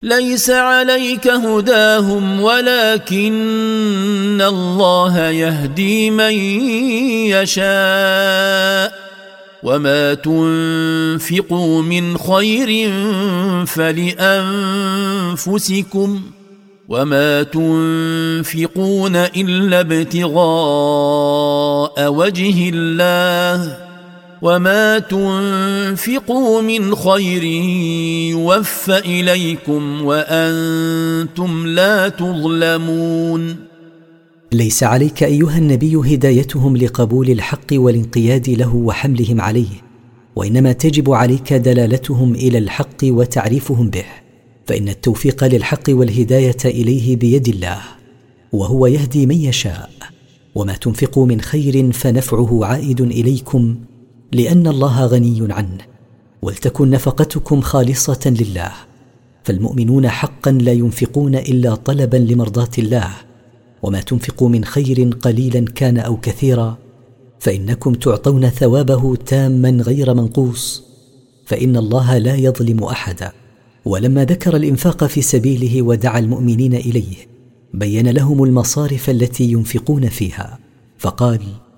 ليس عليك هداهم ولكن الله يهدي من يشاء وما تنفقوا من خير فلأنفسكم وما تنفقون إلا ابتغاء وجه الله وما تنفقوا من خير يوفى إليكم وأنتم لا تظلمون. ليس عليك أيها النبي هدايتهم لقبول الحق والانقياد له وحملهم عليه، وإنما تجب عليك دلالتهم إلى الحق وتعريفهم به، فإن التوفيق للحق والهداية إليه بيد الله، وهو يهدي من يشاء. وما تنفقوا من خير فنفعه عائد إليكم لأن الله غني عنه، ولتكن نفقتكم خالصة لله. فالمؤمنون حقا لا ينفقون إلا طلبا لمرضاة الله، وما تنفقوا من خير قليلا كان أو كثيرا فإنكم تعطون ثوابه تاما غير منقوص، فإن الله لا يظلم أحدا. ولما ذكر الإنفاق في سبيله ودعا المؤمنين إليه بين لهم المصارف التي ينفقون فيها، فقال: